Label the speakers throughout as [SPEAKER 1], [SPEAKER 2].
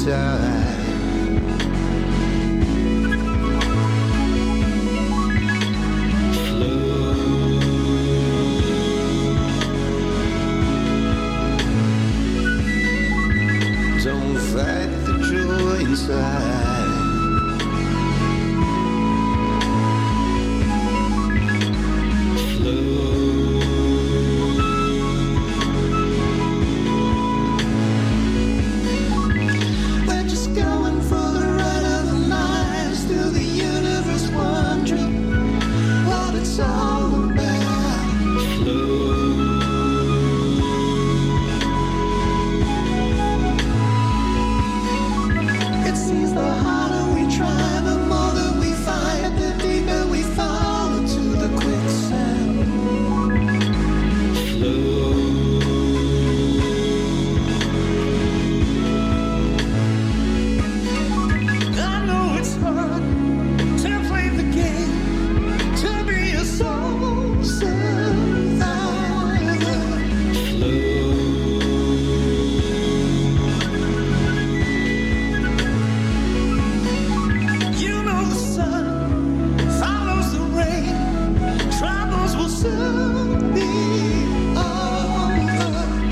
[SPEAKER 1] tide. Don't fight the joy inside. We're just going for the ride of the night through the universe, wondering what it's all about. It seems the harder we try, the more that we fight, the deeper we fall into the quicksand. I know it's hard to play the game, to be a soul survivor. You know the sun follows the rain, troubles will soon be over.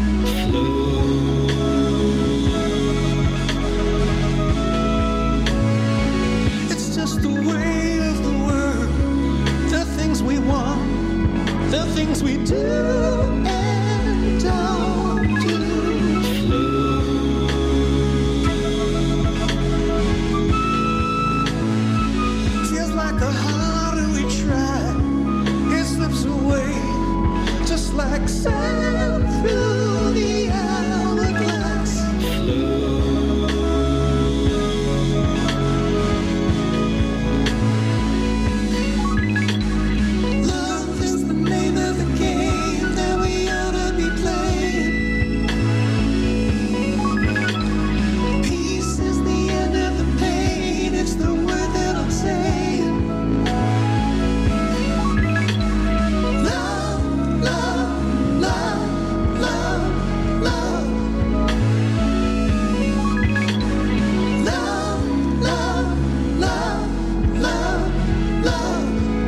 [SPEAKER 1] It's just the way of the world, the things we want, the things we do and don't do. Feels like the harder we try, it slips away, just like sand through the hourglass. Love is the name of the game that we ought to be playing. Peace is the end of the pain, it's the word that I'm saying. Love, love, love, love, love. Love, love, love, love, love.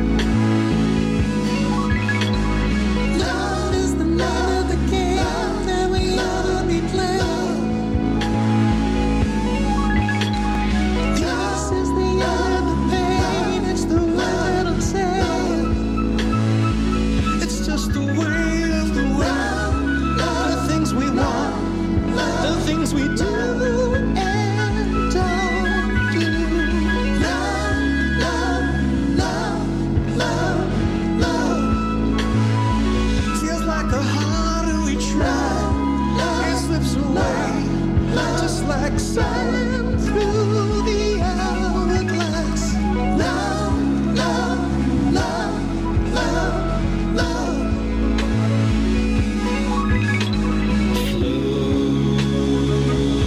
[SPEAKER 1] Love is the name of the game that we ought to be playing. Peace is the end of the pain, it's the word that I'm saying. It's just the way of the world, the things we want, the things we do and don't do. Love, love, love, love, love. Feels like the harder we try, it slips away, just like sand through the hourglass. Love, love, love, love, love. Love.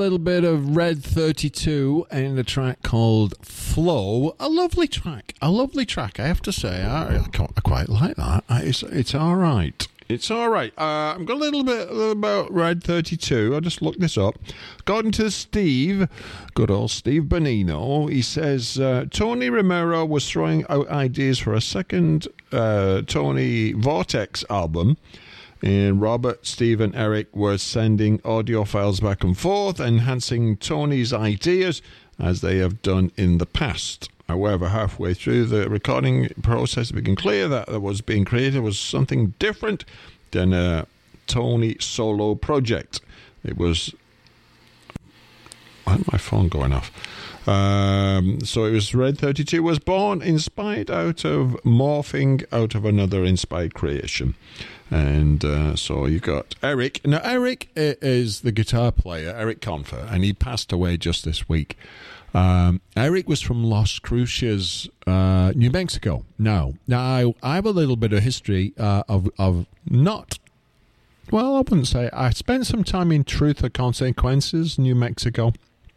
[SPEAKER 2] little bit of Red 32 and a track called Flow. A lovely track, I have to say. I quite like that. It's all right. It's all right. I've got a little bit about Red 32. I'll just look this up. According to Steve, good old Steve Bonino, he says Tony Romero was throwing out ideas for a second Tony Vortex album. And Robert, Steve, and Eric were sending audio files back and forth, enhancing Tony's ideas as they have done in the past. However, halfway through the recording process, it became clear that what was being created was something different than a Tony solo project. It was... Why is my phone going off? So it was Red 32 was born inspired out of morphing out of another inspired creation. And so you got Eric. Now, Eric is the guitar player, Eric Confer, and he passed away just this week. Eric was from Las Cruces, New Mexico. Now I have a little bit of history of not... Well, I wouldn't say. I spent some time in Truth or Consequences, New Mexico.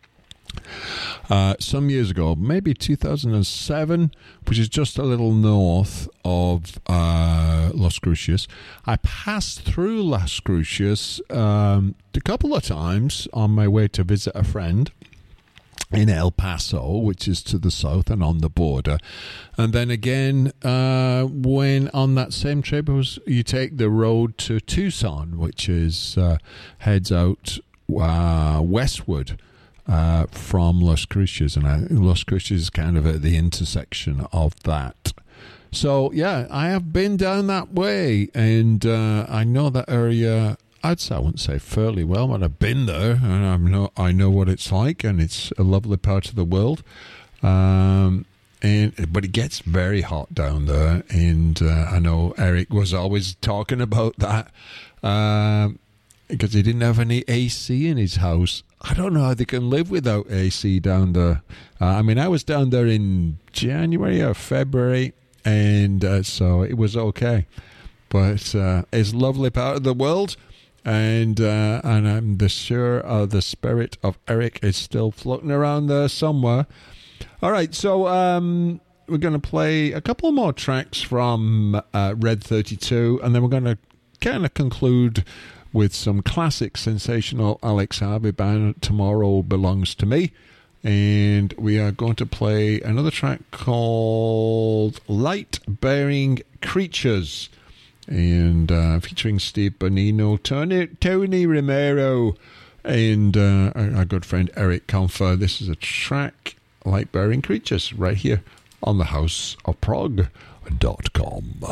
[SPEAKER 2] Some years ago, maybe 2007, which is just a little north of Las Cruces. I passed through Las Cruces a couple of times on my way to visit a friend in El Paso, which is to the south and on the border. And then again, when on that same trip, you take the road to Tucson, which is heads out westward from Las Cruces, and Las Cruces is kind of at the intersection of that. So yeah, I have been down that way, and I know that area. I wouldn't say fairly well, but I've been there, and I know what it's like, and it's a lovely part of the world. But it gets very hot down there, and I know Eric was always talking about that because he didn't have any AC in his house. I don't know how they can live without AC down there. I was down there in January or February, and so it was okay. But it's a lovely part of the world. And I'm sure the spirit of Eric is still floating around there somewhere. All right, so we're going to play a couple more tracks from Red 32, and then we're going to kind of conclude with some classic, sensational Alex Harvey band, Tomorrow Belongs to Me. And we are going to play another track called Light-Bearing Creatures, and featuring Steve Bonino, Tony Romero, and our good friend Eric Confer. This is a track, Light-Bearing Creatures, right here on the houseofprog.com.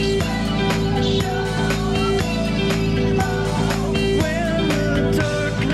[SPEAKER 1] Darkness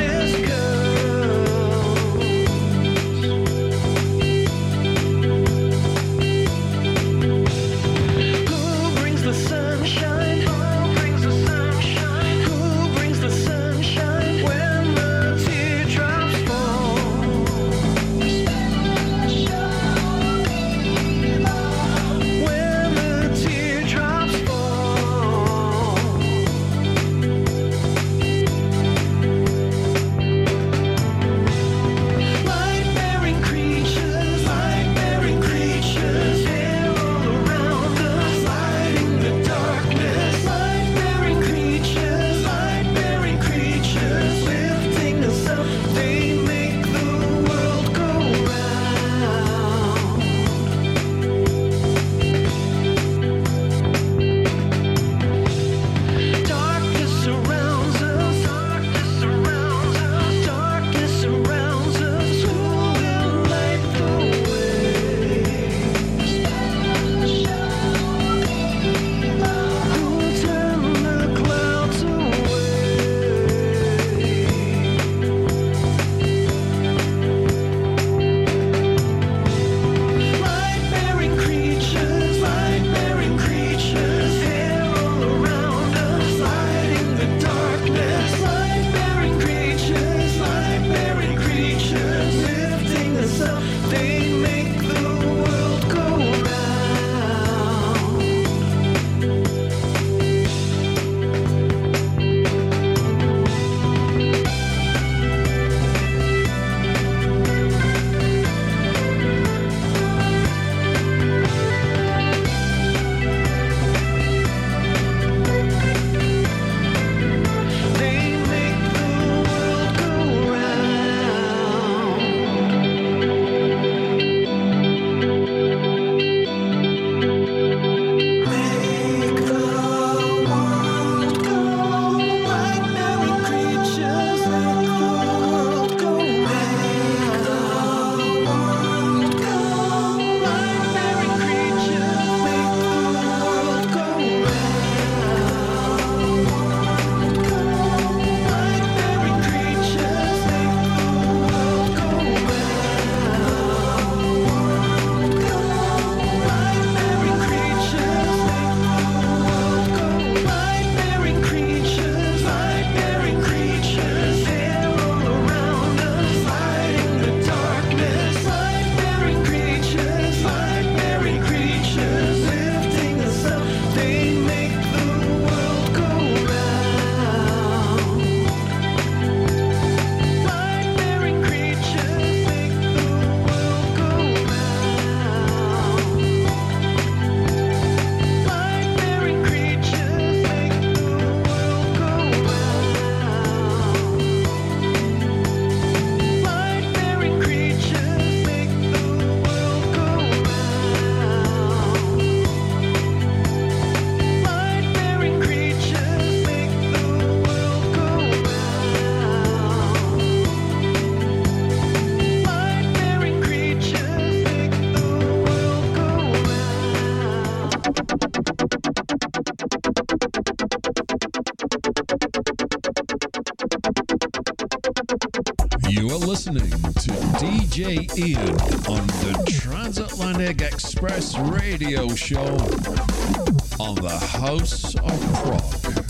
[SPEAKER 2] You are listening to DJ Ian on the Transatlantic Express radio show on the House of Prog.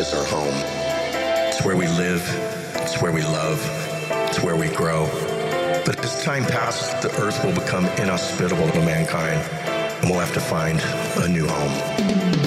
[SPEAKER 3] is our home. It's where we live, it's where we love, it's where we grow. But as time passes, the earth will become inhospitable to mankind, and we'll have to find a new home.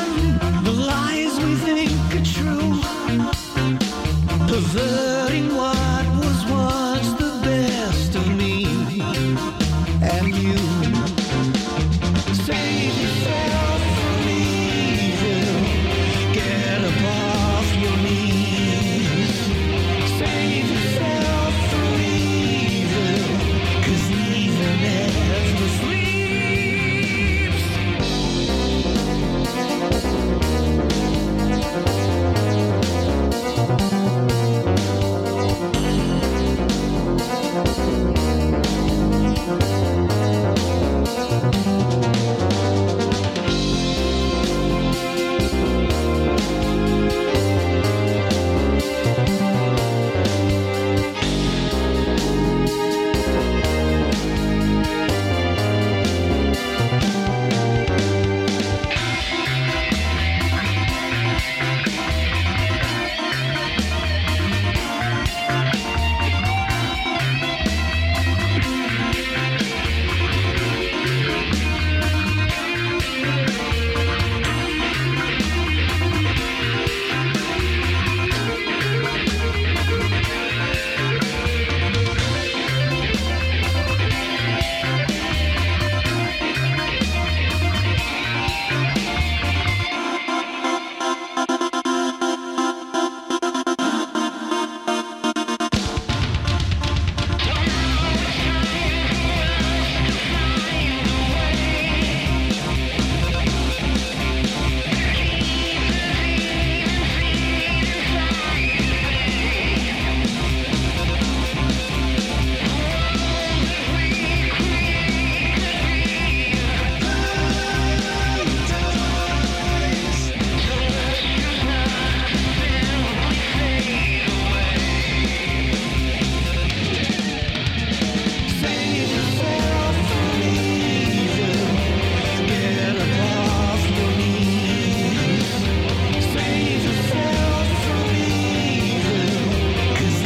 [SPEAKER 1] Perverting what